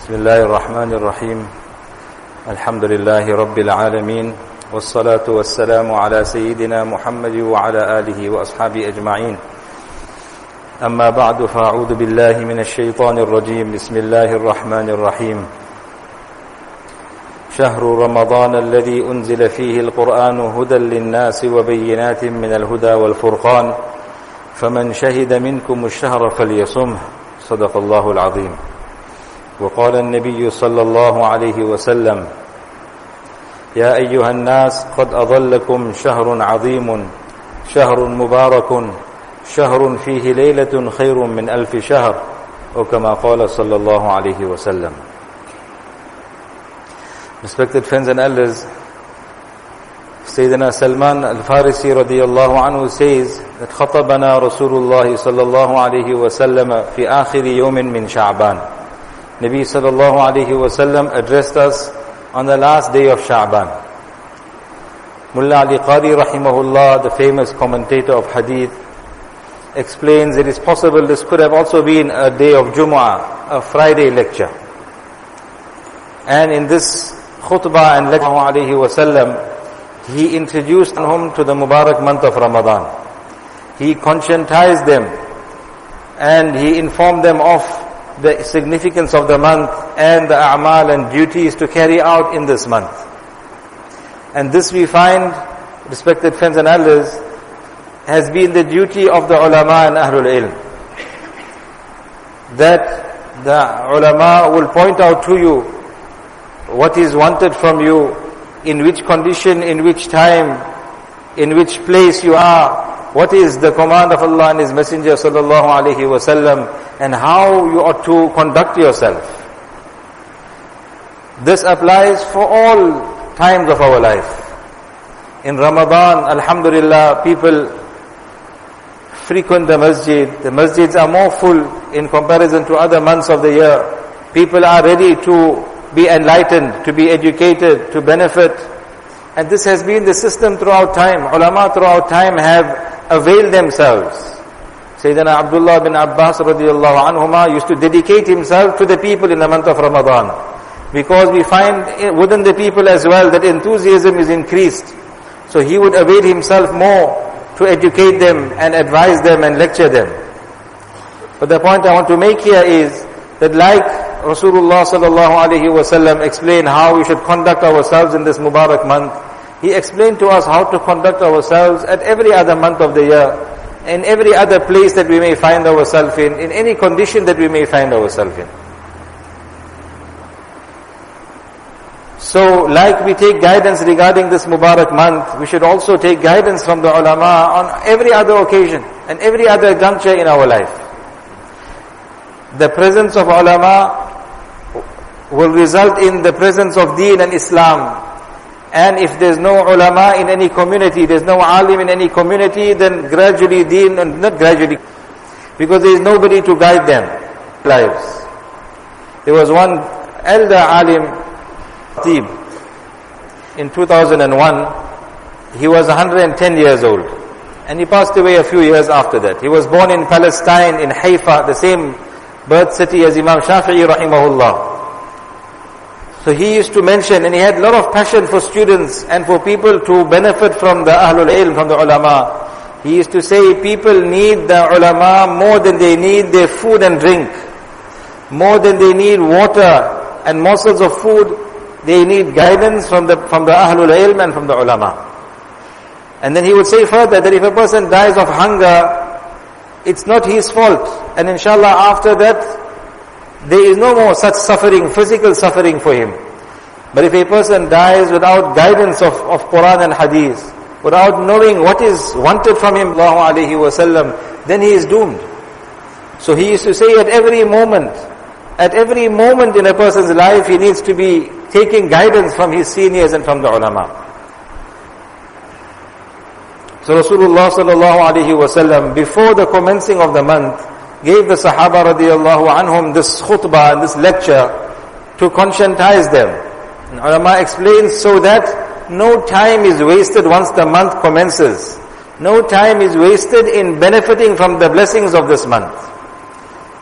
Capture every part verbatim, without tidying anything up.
بسم الله الرحمن الرحيم الحمد لله رب العالمين والصلاة والسلام على سيدنا محمد وعلى آله وأصحابه أجمعين أما بعد فأعوذ بالله من الشيطان الرجيم بسم الله الرحمن الرحيم شهر رمضان الذي أنزل فيه القرآن هدى للناس وبينات من الهدى والفرقان فمن شهد منكم الشهر فليصمه صدق الله العظيم وقال النبي صلى الله عليه وسلم يا أيها الناس قد أظلكم شهر عظيم شهر مبارك شهر فيه ليلة خير من ألف شهر وكما قال صلى الله عليه وسلم. Respected friends and elders, Sayyidina Salman al-Farisi radiyallahu anhu says that خطبنا رسول الله صلى الله عليه وسلم في آخر يوم من شعبان. Nabi sallallahu alayhi wa sallam addressed us on the last day of Sha'ban. Mullah Ali Qari rahimahullah, the famous commentator of hadith, explains it is possible this could have also been a day of Jumu'ah, a Friday lecture. And in this khutbah and lecture alayhi wa sallam, he introduced them to the Mubarak month of Ramadan. He conscientized them and he informed them of the significance of the month and the a'mal and duties to carry out in this month. And this we find, respected friends and elders, has been the duty of the ulama and ahlul ilm. That the ulama will point out to you what is wanted from you, in which condition, in which time, in which place you are, what is the command of Allah and His Messenger sallallahu alaihi wasallam, and how you ought to conduct yourself. This applies for all times of our life. In Ramadan, alhamdulillah, people frequent the masjid. The masjids are more full in comparison to other months of the year. People are ready to be enlightened, to be educated, to benefit. And this has been the system throughout time. Ulama throughout time have availed themselves. Sayyidina Abdullah bin Abbas radiyallahu anhuma used to dedicate himself to the people in the month of Ramadan. Because we find within the people as well that enthusiasm is increased. So he would avail himself more to educate them and advise them and lecture them. But the point I want to make here is that like Rasulullah sallallahu alaihi wasallam explained how we should conduct ourselves in this Mubarak month, he explained to us how to conduct ourselves at every other month of the year, in every other place that we may find ourselves in, in any condition that we may find ourselves in. So, like we take guidance regarding this Mubarak month, we should also take guidance from the ulama on every other occasion and every other juncture in our life. The presence of ulama will result in the presence of deen and Islam. And if there's no ulama in any community, there's no alim in any community, then gradually deen, and not gradually, because there is nobody to guide them lives. There was one elder alim, Khatib, in two thousand one. He was one hundred ten years old, and he passed away a few years after that. He was born in Palestine, in Haifa, the same birth city as Imam Shafi'i rahimahullah. So he used to mention, and he had a lot of passion for students and for people to benefit from the Ahlul Ilm, from the ulama. He used to say, people need the ulama more than they need their food and drink. More than they need water and morsels of food, they need guidance from the from the Ahlul Ilm and from the ulama. And then he would say further that if a person dies of hunger, it's not his fault. And inshallah after that, there is no more such suffering, physical suffering for him. But if a person dies without guidance of, of Quran and Hadith, without knowing what is wanted from him, Allahu alayhi wa sallam, then he is doomed. So he used to say at every moment, at every moment in a person's life, he needs to be taking guidance from his seniors and from the ulama. So Rasulullah sallallahu alayhi wa sallam, before the commencing of the month, gave the Sahaba radiyallahu anhum this khutbah and this lecture to conscientize them. And ulama explains so that no time is wasted once the month commences. No time is wasted in benefiting from the blessings of this month.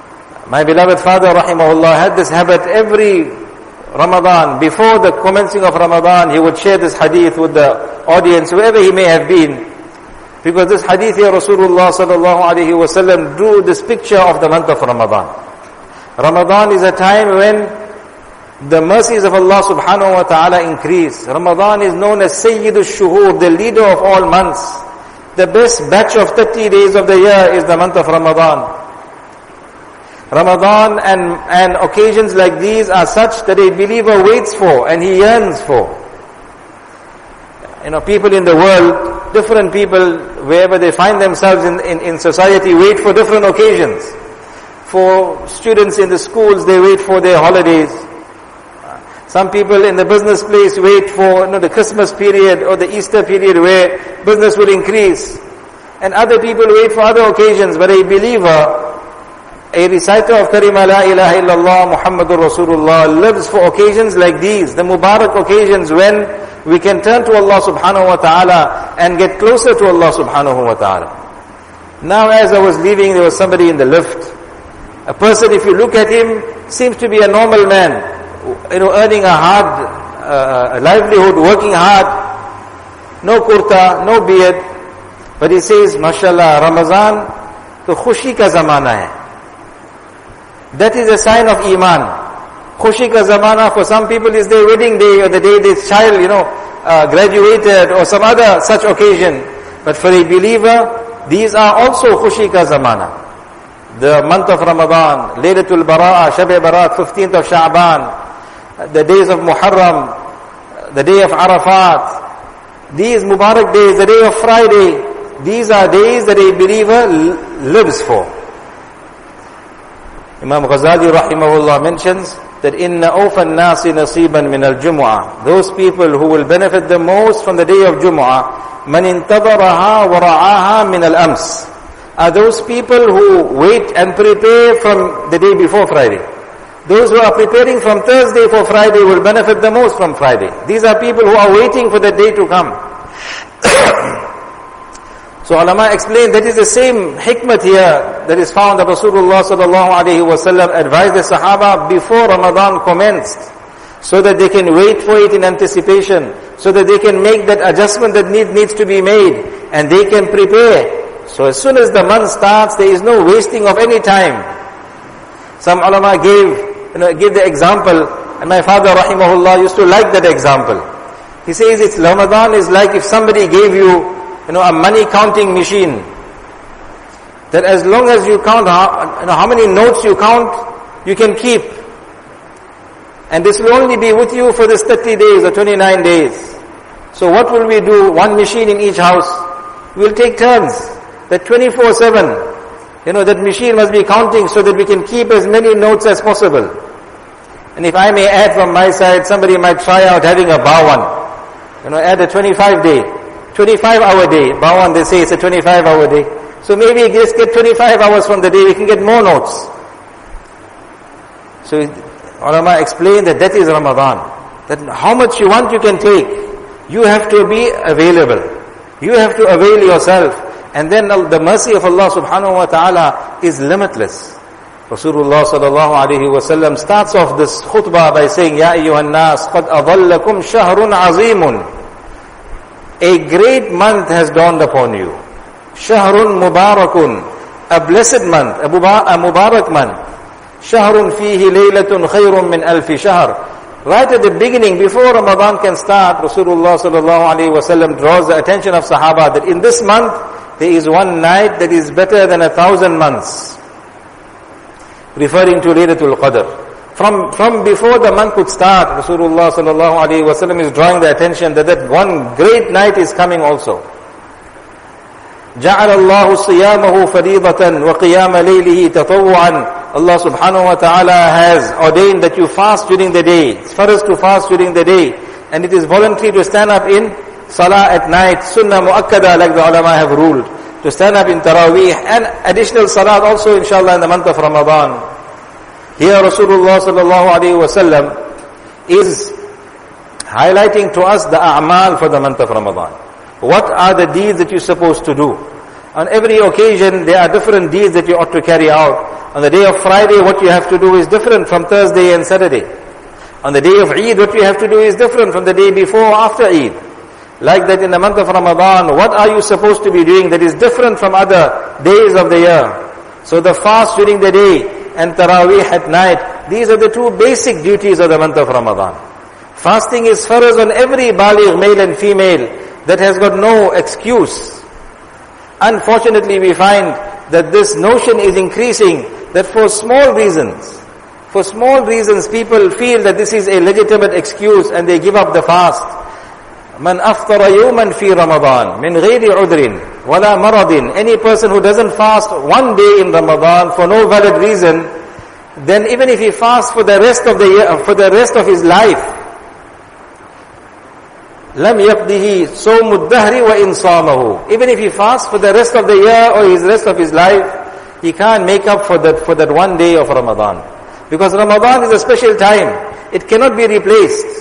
My beloved father, rahimahullah, had this habit every Ramadan, before the commencing of Ramadan, he would share this hadith with the audience, whoever he may have been. Because this hadith here, Rasulullah sallallahu alayhi wa sallam drew this picture of the month of Ramadan. Ramadan is a time when the mercies of Allah subhanahu wa ta'ala increase. Ramadan is known as Sayyidul Shuhur, the leader of all months. The best batch of thirty days of the year is the month of Ramadan. Ramadan and, and occasions like these are such that a believer waits for and he yearns for. You know, people in the world, different people, wherever they find themselves in, in, in society, wait for different occasions. For students in the schools, they wait for their holidays. Some people in the business place wait for you know, the Christmas period or the Easter period where business will increase. And other people wait for other occasions, but a believer, a reciter of Kalima La ilaha illallah Muhammadur Rasulullah lives for occasions like these, the Mubarak occasions when we can turn to Allah subhanahu wa ta'ala and get closer to Allah subhanahu wa ta'ala. Now as I was leaving, there was somebody in the lift. A person, if you look at him, seems to be a normal man, you know, earning a hard uh, livelihood, working hard, no kurta, no beard. But he says, mashallah, Ramazan to khushi ka zamana hai. That is a sign of Iman. Khushi ka zamana for some people is their wedding day or the day this child, you know, uh, graduated or some other such occasion. But for a believer, these are also khushi ka zamana. The month of Ramadan, Laylatul Bara'a, Shab-e Barat, fifteenth of Sha'ban, the days of Muharram, the day of Arafat, these Mubarak days, the day of Friday, these are days that a believer lives for. Imam Ghazali rahimahullah mentions that inna awfan nasi nasiban min al-jumu'ah. Those people who will benefit the most from the day of Jumu'ah, man intadaraha wa ra'aha min al-ams, are those people who wait and prepare from the day before Friday. Those who are preparing from Thursday for Friday will benefit the most from Friday. These are people who are waiting for the day to come. So ulama explain that is the same hikmat here that is found that Rasulullah sallallahu alayhi wa sallam advised the Sahaba before Ramadan commenced, so that they can wait for it in anticipation, so that they can make that adjustment that need, needs to be made, and they can prepare. So as soon as the month starts, there is no wasting of any time. Some ulama gave, you know, give the example, and my father rahimahullah used to like that example. He says it's Ramadan is like if somebody gave you You know, a money counting machine. That as long as you count how, you know, how many notes you count, you can keep. And this will only be with you for this thirty days or twenty-nine days. So what will we do? One machine in each house. We'll take turns. That twenty-four seven, you know, that machine must be counting so that we can keep as many notes as possible. And if I may add from my side, somebody might try out having a bawan. You know, add a twenty-five day. twenty-five hour day. Bawan, they say it's a twenty-five hour day. So maybe just get twenty-five hours from the day, we can get more notes. So ulama explain that that is Ramadan. That how much you want you can take. You have to be available. You have to avail yourself. And then the mercy of Allah subhanahu wa ta'ala is limitless. Rasulullah sallallahu alayhi wa sallam starts off this khutbah by saying, Ya ayyuhan nas, qad adallakum shahrun azimun. A great month has dawned upon you. Shahrun mubarakun. A blessed month, a mubarak month. Shahrun fihi laylatun khayrun min alfi shahr. Right at the beginning, before Ramadan can start, Rasulullah sallallahu alayhi wa sallam draws the attention of Sahaba that in this month, there is one night that is better than a thousand months. Referring to Laylatul Qadr. From, from before the month could start, Rasulullah sallallahu alayhi wa sallam is drawing the attention that that one great night is coming also. جَعَلَ اللَّهُ صِيَامَهُ فَرِيضَةً وَقِيَامَ لَيْلِهِ تَطَوُّعًا. Allah subhanahu wa ta'ala has ordained that you fast during the day. It's for us to fast during the day. And it is voluntary to stand up in salah at night, sunnah muakkada like the ulama have ruled. To stand up in taraweeh and additional salat also inshallah in the month of Ramadan. Here Rasulullah sallallahu alayhi wa sallam is highlighting to us the a'mal for the month of Ramadan. What are the deeds that you're supposed to do? On every occasion there are different deeds that you ought to carry out. On the day of Friday, what you have to do is different from Thursday and Saturday. On the day of Eid, what you have to do is different from the day before or after Eid. Like that in the month of Ramadan, what are you supposed to be doing that is different from other days of the year? So the fast during the day and Taraweeh at night, these are the two basic duties of the month of Ramadan. Fasting is farz on every baligh, male and female, that has got no excuse. Unfortunately, we find that this notion is increasing, that for small reasons, for small reasons people feel that this is a legitimate excuse and they give up the fast. Man aftara yawman fi Ramadan min ghayri udrin wala maradin. Any person who doesn't fast one day in Ramadan for no valid reason, then even if he fasts for the rest of the year, for the rest of his life, lam yaqdihi sawmud dahri wa in samahu. Even if he fasts for the rest of the year or his rest of his life, he can't make up for that for that one day of Ramadan. Because Ramadan is a special time. It cannot be replaced.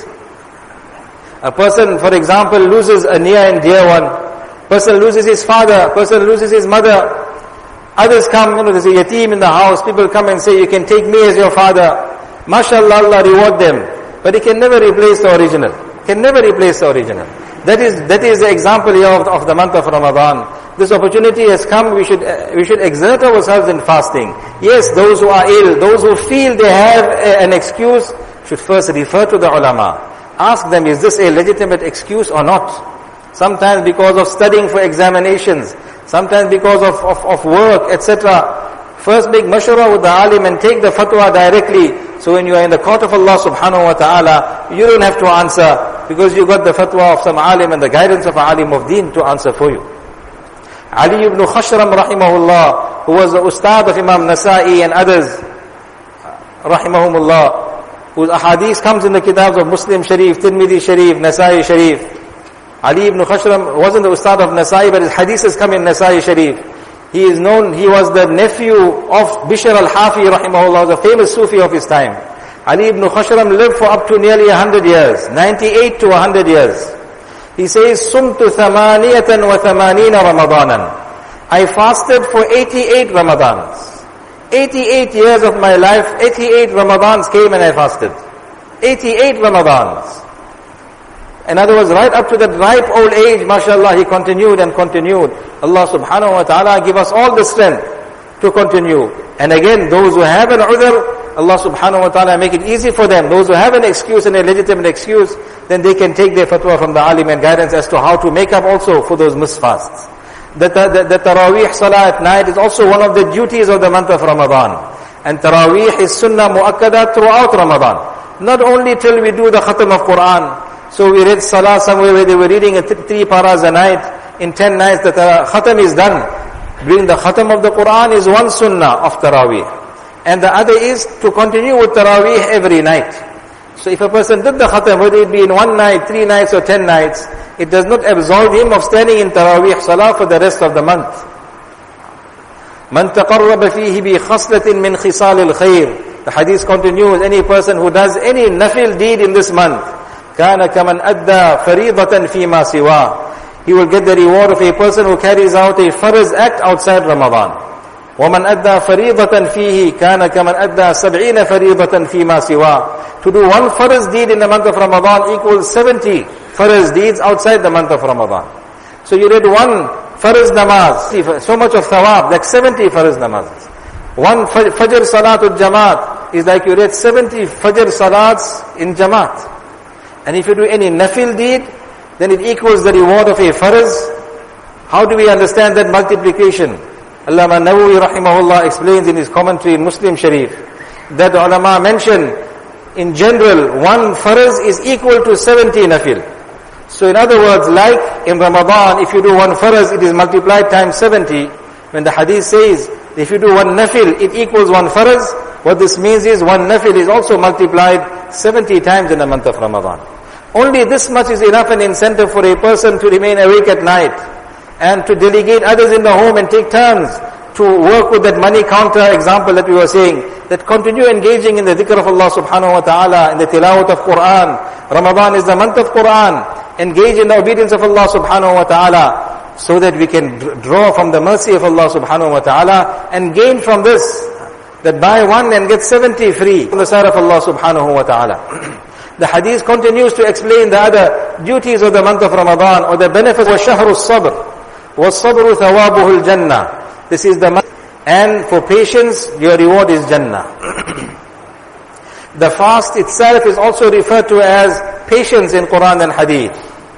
A person, for example, loses a near and dear one. Person loses his father. Person loses his mother. Others come, you know, there's a yatim in the house. People come and say, you can take me as your father. MashaAllah, Allah reward them. But he can never replace the original. Can never replace the original. That is, that is the example here of, of the month of Ramadan. This opportunity has come, we should, uh, we should exert ourselves in fasting. Yes, those who are ill, those who feel they have a, an excuse, should first refer to the ulama. Ask them, is this a legitimate excuse or not? Sometimes because of studying for examinations, sometimes because of, of, of work, et cetera. First make mashwara with the alim and take the fatwa directly. So when you are in the court of Allah subhanahu wa ta'ala, you don't have to answer because you got the fatwa of some alim and the guidance of a alim of deen to answer for you. Ali ibn Khashram rahimahullah, who was the ustad of Imam Nasa'i and others, rahimahumullah, whose ahadith comes in the kitabs of Muslim Sharif, Tirmidhi Sharif, Nasa'i Sharif. Ali ibn Khashram wasn't the ustad of Nasa'i, but his hadiths come in Nasa'i Sharif. He is known, he was the nephew of Bishr al-Hafi rahimahullah, the famous Sufi of his time. Ali ibn Khashram lived for up to nearly a hundred years, ninety-eight to a hundred years. He says, Sumtu thamaniyatan wa thamanina Ramadanan. I fasted for eighty-eight Ramadans. eighty-eight years of my life, eighty-eight Ramadans came and I fasted. eighty-eight Ramadans. In other words, right up to that ripe old age, mashallah, he continued and continued. Allah subhanahu wa ta'ala give us all the strength to continue. And again, those who have an udhr, Allah subhanahu wa ta'ala make it easy for them. Those who have an excuse and a legitimate excuse, then they can take their fatwa from the alim and guidance as to how to make up also for those missed fasts. The, the, the Taraweeh Salah at night is also one of the duties of the month of Ramadan. And Taraweeh is sunnah mu'akkada throughout Ramadan. Not only till we do the khatam of Quran. So we read Salah somewhere where they were reading a th- three paras a night. In ten nights the khatam is done. Doing the khatam of the Quran is one sunnah of Taraweeh. And the other is to continue with Taraweeh every night. So if a person did the khatam, whether it be in one night, three nights or ten nights, it does not absolve him of standing in Taraweeh Salah for the rest of the month. Man taqarraba fihi bi khaslatin min khisal al-khair. The hadith continues, any person who does any nafil deed in this month, kana kaman adda faridatan fi ma siwa. He will get the reward of a person who carries out a farz act outside Ramadan. وَمَنْ أَدَّى فَرِيضَةً فِيهِ كَانَ كَمَنْ أَدَّى سَبْعِينَ فَرِيضَةً فِي مَا سِوَى. To do one farz deed in the month of Ramadan equals seventy farz deeds outside the month of Ramadan. So you read one farz namaz, so much of thawab, like seventy farz namazs. One fajr salatul jamaat is like you read seventy fajr salats in jamaat. And if you do any nafil deed, then it equals the reward of a farz. How do we understand that multiplication? Allama Nawawi rahimahullah explains in his commentary in Muslim Sharif that the ulama mention in general one farz is equal to seventy nafil. So in other words, like in Ramadan, if you do one farz, it is multiplied times seventy. When the hadith says, if you do one nafil, it equals one farz, what this means is one nafil is also multiplied seventy times in the month of Ramadan. Only this much is enough an incentive for a person to remain awake at night and to delegate others in the home and take turns to work with that money counter example that we were saying, that continue engaging in the dhikr of Allah subhanahu wa ta'ala, in the tilawat of Quran. Ramadan is the month of Quran. Engage in the obedience of Allah subhanahu wa ta'ala so that we can draw from the mercy of Allah subhanahu wa ta'ala and gain from this. that buy one and get seventy free on the side of Allah subhanahu wa ta'ala. The hadith continues to explain the other duties of the month of Ramadan, or the benefits. وَشَهْرُ الصَّبْرِ وَالصَّبْرُ ثَوَابُهُ الْجَنَّةِ. This is the month, and for patience, your reward is Jannah. The fast itself is also referred to as patience in Quran and hadith.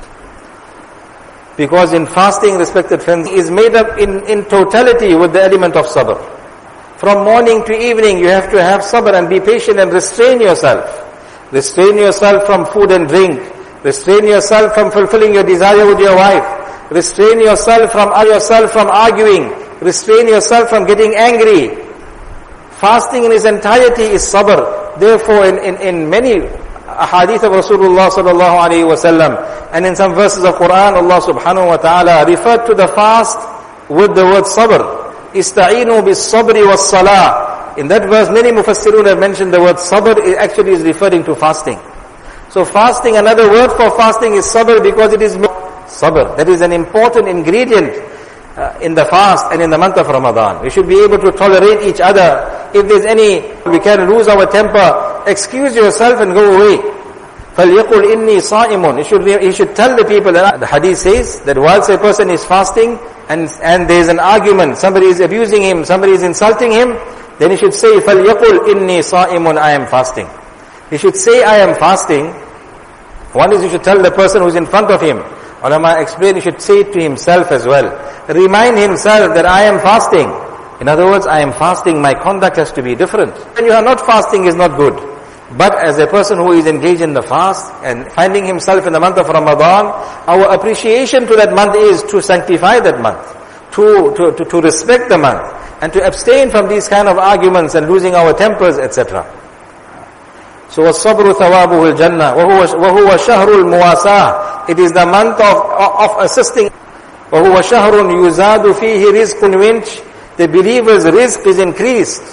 Because in fasting, respected friends, is made up in, in totality with the element of sabr. From morning to evening, you have to have sabr and be patient and restrain yourself. Restrain yourself from food and drink. Restrain yourself from fulfilling your desire with your wife. Restrain yourself from yourself from arguing. Restrain yourself from getting angry. Fasting in its entirety is sabr. Therefore, in, in, in many ahadith of Rasulullah sallallahu alayhi wa sallam, and in some verses of Quran, Allah subhanahu wa ta'ala referred to the fast with the word sabr. Ista'inu bis sabri was salah. In that verse, many mufassirun have mentioned the word sabr. It actually is referring to fasting. So fasting, another word for fasting is sabr, because it is sabr. That is an important ingredient uh, in the fast and in the month of Ramadan. We should be able to tolerate each other. If there's any, we can lose our temper, excuse yourself and go away. فَلْيَقُلْ إِنِّي صَائِمٌ. You should, you should tell the people that the hadith says that whilst a person is fasting and, and there's an argument, somebody is abusing him, somebody is insulting him, then he should say, فَلْيَقُلْ إِنِّي صَائِمٌ. I am fasting. He should say, I am fasting. One is you should tell the person who's in front of him. Ulama explain, he should say it to himself as well. Remind himself that I am fasting. In other words, I am fasting, my conduct has to be different. When you are not fasting is not good. But as a person who is engaged in the fast and finding himself in the month of Ramadan, our appreciation to that month is to sanctify that month, to, to, to, to respect the month, and to abstain from these kind of arguments and losing our tempers, et cetera. So, وَالصَّبْرُ ثَوَابُهُ الْجَنَّةِ وَهُوَ شَهْرُ الْمُوَاسَاةِ. It is the month of, of assisting. وَهُوَ شَهْرٌ يُزَادُ فِيهِ رِزْقٌ, in which the believer's rizq is increased.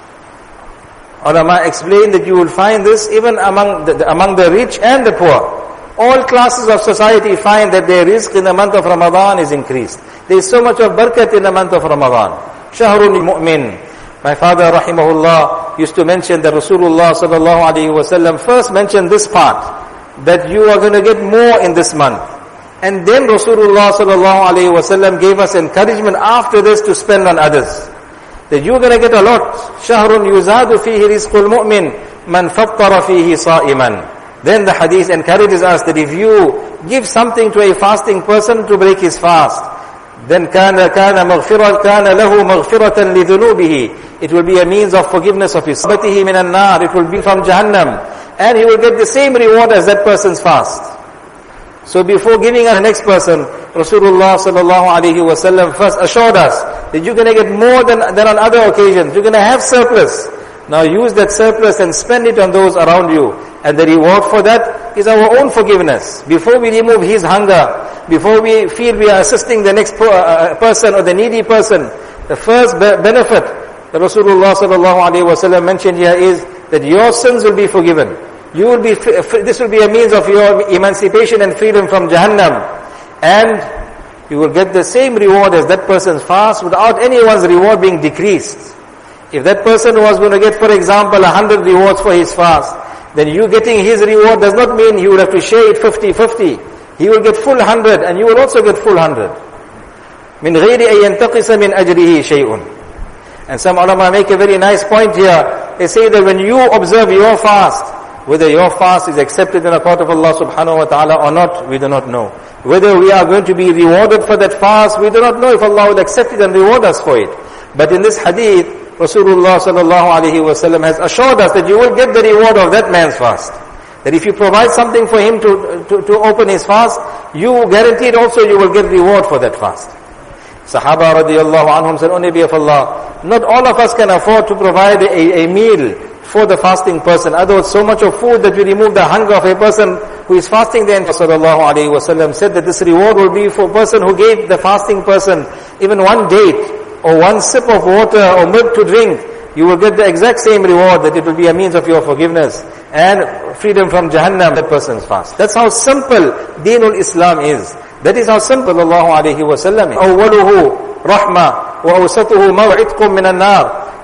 Ulama explain that you will find this even among the, among the rich and the poor. All classes of society find that their rizq in the month of Ramadan is increased. There is so much of barakat in the month of Ramadan. Shahrul Mu'min. My father rahimahullah used to mention that Rasulullah sallallahu alayhi wa sallam first mentioned this part, that you are going to get more in this month. And then Rasulullah sallallahu alayhi wa sallam gave us encouragement after this to spend on others. That you're going to get a lot. Shahrun yuzadu fihi rizqul mu'min man fattara fihi sa'iman. Then the hadith encourages us that if you give something to a fasting person to break his fast, then kana kana maghfirah kana lahu maghfiratan lidhunubihi. It will be a means of forgiveness of his sabatihi minan nar. It will be from Jahannam, and he will get the same reward as that person's fast. So before giving our next person, Rasulullah sallallahu alaihi wasallam first assured us that you're going to get more than than on other occasions. You're going to have surplus. Now use that surplus and spend it on those around you. And the reward for that is our own forgiveness. Before we remove his hunger, before we feel we are assisting the next person or the needy person, the first be- benefit that Rasulullah sallallahu alaihi wasallam mentioned here is that your sins will be forgiven. You will be, this will be a means of your emancipation and freedom from Jahannam. And you will get the same reward as that person's fast without anyone's reward being decreased. If that person was going to get, for example, a hundred rewards for his fast, then you getting his reward does not mean he will have to share it fifty-fifty. He will get full hundred and you will also get full hundred. مِنْ غَيْرِ أَن يَنْتَقِصَ مِنْ أَجْرِهِ شَيْءٌ. And some ulama make a very nice point here. They say that when you observe your fast, whether your fast is accepted in the court of Allah subhanahu wa ta'ala or not, we do not know. Whether we are going to be rewarded for that fast, we do not know if Allah will accept it and reward us for it. But in this hadith, Rasulullah sallallahu alaihi wasallam has assured us that you will get the reward of that man's fast. That if you provide something for him to, to, to open his fast, you guaranteed also you will get reward for that fast. Sahaba radiallahu anhum said, O Nabi of Allah, not all of us can afford to provide a, a meal for the fasting person. Otherwise, so much of food that we remove the hunger of a person who is fasting. Then sallallahu alaihi wasallam said that this reward will be for a person who gave the fasting person even one date or one sip of water or milk to drink. You will get the exact same reward, that it will be a means of your forgiveness and freedom from Jahannam, that person's fast. That's how simple Deenul Islam is. That is how simple sallallahu alaihi wasallam is. أَوَّلُهُ رَحْمَةٌ وَأَوْسَطُهُ مَوْعِدْكُمْ مِنَ النَّارِ.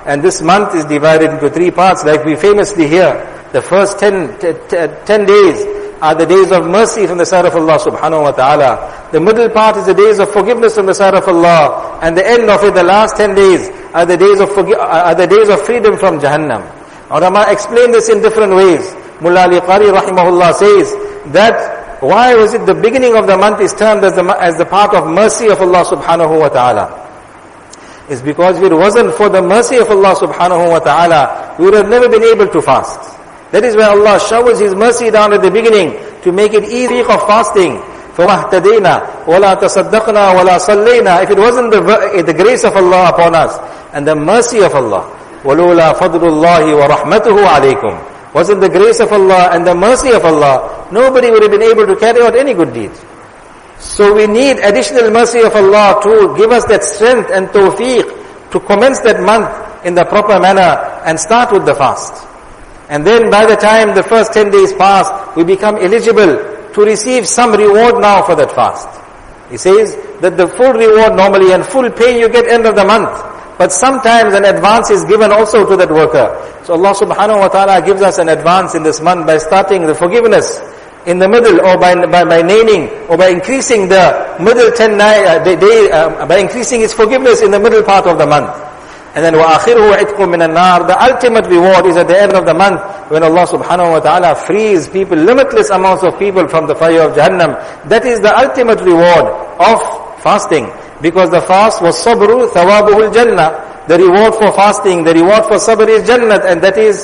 And this month is divided into three parts, like we famously hear. The first ten, t- t- ten days are the days of mercy from the side of Allah subhanahu wa ta'ala. The middle part is the days of forgiveness from the side of Allah. And the end of it, the last ten days, are the days of forgi- are the days of freedom from Jahannam. Ulama explain this in different ways. Mullah Ali Qari rahimahullah says that why was it the beginning of the month is termed as the, as the part of mercy of Allah subhanahu wa ta'ala? It's because if it wasn't for the mercy of Allah subhanahu wa ta'ala, we would have never been able to fast. That is why Allah showers His mercy down at the beginning to make it easy of fasting. فَوَهْتَدَيْنَا وَلَا تَصَدَّقْنَا وَلَا صَلَّيْنَا. If it wasn't the, the grace of Allah upon us and the mercy of Allah, وَلُولَا فَضْلُ اللَّهِ وَرَحْمَتُهُ عَلَيْكُمْ, wasn't the grace of Allah and the mercy of Allah, nobody would have been able to carry out any good deeds. So we need additional mercy of Allah to give us that strength and tawfiq to commence that month in the proper manner and start with the fast. And then by the time the first ten days pass, we become eligible to receive some reward now for that fast. He says that the full reward normally and full pay you get end of the month. But sometimes an advance is given also to that worker. So Allah subhanahu wa ta'ala gives us an advance in this month by starting the forgiveness in the middle, or by by, by naming, or by increasing the middle ten uh, day, uh, by increasing its forgiveness in the middle part of the month. And then وَآخِرُهُ عِتْقٌ مِّنَ النَّارِ. The ultimate reward is at the end of the month when Allah subhanahu wa ta'ala frees people, limitless amounts of people from the fire of Jahannam. That is the ultimate reward of fasting. Because the fast was sabru, thawabuhul jannah. The reward for fasting, the reward for sabr is jannat, and that is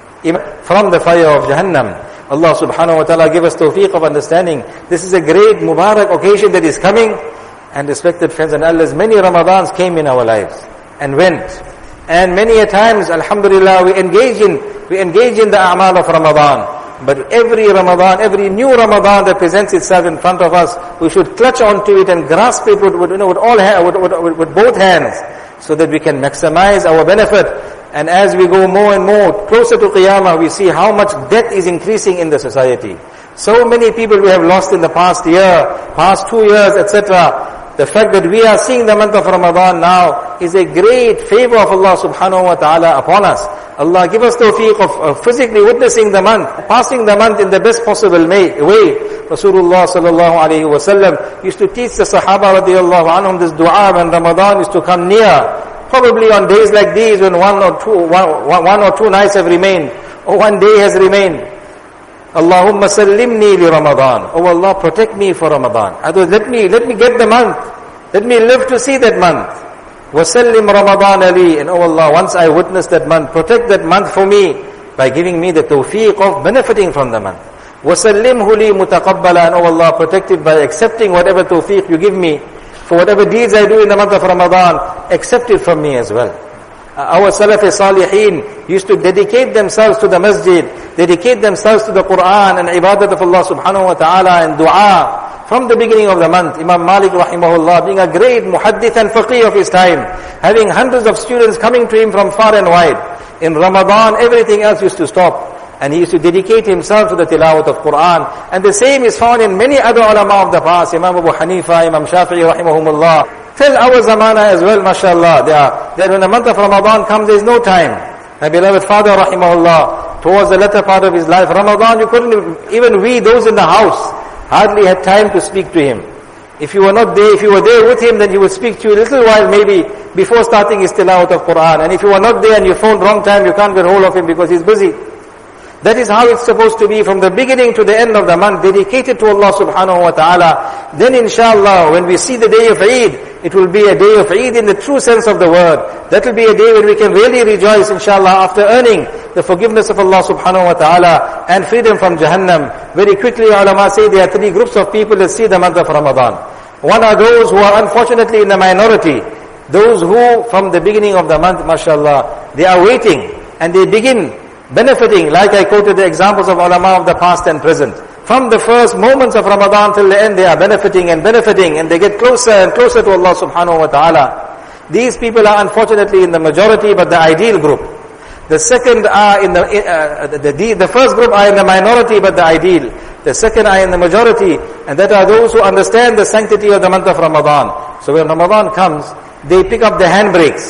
from the fire of Jahannam. Allah subhanahu wa ta'ala give us tawfiq of understanding. This is a great Mubarak occasion that is coming. And respected friends and elders, many Ramadans came in our lives and went. And many a times, alhamdulillah, we engage in, we engage in the a'mal of Ramadan. But every Ramadan, every new Ramadan that presents itself in front of us, we should clutch onto it and grasp it with, with, you know, with all ha- with, with, with both hands, so that we can maximize our benefit. And as we go more and more closer to Qiyamah, we see how much death is increasing in the society. So many people we have lost in the past year, past two years, et cetera. The fact that we are seeing the month of Ramadan now is a great favor of Allah subhanahu wa ta'ala upon us. Allah give us tawfiq of, of physically witnessing the month, passing the month in the best possible way. Rasulullah sallallahu alayhi wa sallam used to teach the Sahaba radiyallahu anhum this dua when Ramadan is to come near. Probably on days like these when one or two, one, one or two nights have remained, or one day has remained. Allahumma sallimni li Ramadan. Oh Allah, protect me for Ramadan. Otherwise, let me, let me get the month. Let me live to see that month. Wasallim Ramadan ali. And oh Allah, once I witness that month, protect that month for me by giving me the tawfiq of benefiting from the month. Wasallimhu li mutaqabbala. And oh Allah, protect it by accepting whatever tawfiq you give me. For whatever deeds I do in the month of Ramadan, accept it from me as well. Our Salaf-e-Salihin used to dedicate themselves to the masjid, dedicate themselves to the Quran and ibadat of Allah subhanahu wa ta'ala and dua from the beginning of the month. Imam Malik rahimahullah, being a great muhaddith and faqih of his time, having hundreds of students coming to him from far and wide. In Ramadan, everything else used to stop. And he used to dedicate himself to the tilawat of Quran. And the same is found in many other ulama of the past. Imam Abu Hanifa, Imam Shafi'i rahimahumullah. Till our zamana as well, mashallah. They are, that when the month of Ramadan comes, there is no time. My beloved father rahimahullah, towards the latter part of his life, Ramadan, you couldn't, even we, those in the house, hardly had time to speak to him. If you were not there, if you were there with him, then he would speak to you a little while maybe before starting his tilawat of Quran. And if you were not there and you phoned wrong time, you can't get hold of him because he's busy. That is how it's supposed to be from the beginning to the end of the month, dedicated to Allah subhanahu wa ta'ala. Then inshallah, when we see the day of Eid, it will be a day of Eid in the true sense of the word. That will be a day when we can really rejoice inshallah after earning the forgiveness of Allah subhanahu wa ta'ala and freedom from Jahannam. Very quickly ulama say there are three groups of people that see the month of Ramadan. One are those who are unfortunately in the minority. Those who from the beginning of the month, mashallah, they are waiting and they begin benefiting, like I quoted the examples of ulama of the past and present. From the first moments of Ramadan till the end, they are benefiting and benefiting, and they get closer and closer to Allah subhanahu wa ta'ala. These people are unfortunately in the majority, but the ideal group. The second are in the, uh, the, the, the first group are in the minority, but the ideal. The second are in the majority, and that are those who understand the sanctity of the month of Ramadan. So when Ramadan comes, they pick up the handbrakes.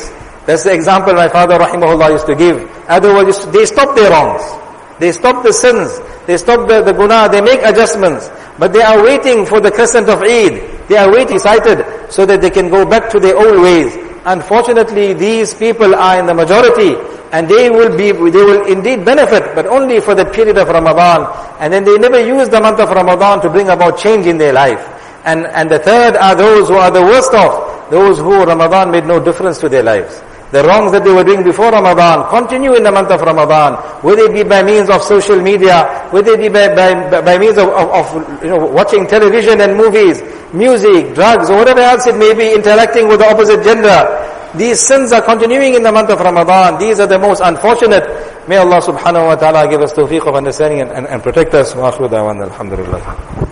That's the example my father rahimahullah used to give. Otherwise, they stop their wrongs. They stop the sins. They stop the, the guna. They make adjustments. But they are waiting for the crescent of Eid. They are waiting, excited, so that they can go back to their old ways. Unfortunately, these people are in the majority, and they will be, they will indeed benefit, but only for that period of Ramadan. And then they never use the month of Ramadan to bring about change in their life. And, and the third are those who are the worst off, those who Ramadan made no difference to their lives. The wrongs that they were doing before Ramadan continue in the month of Ramadan, whether it be by means of social media, whether it be by, by, by means of, of, of you know, watching television and movies, music, drugs, or whatever else it may be, interacting with the opposite gender. These sins are continuing in the month of Ramadan. These are the most unfortunate. May Allah subhanahu wa ta'ala give us tawfiq of understanding and, and, and protect us. Wa akhiru da'wana alhamdulillah.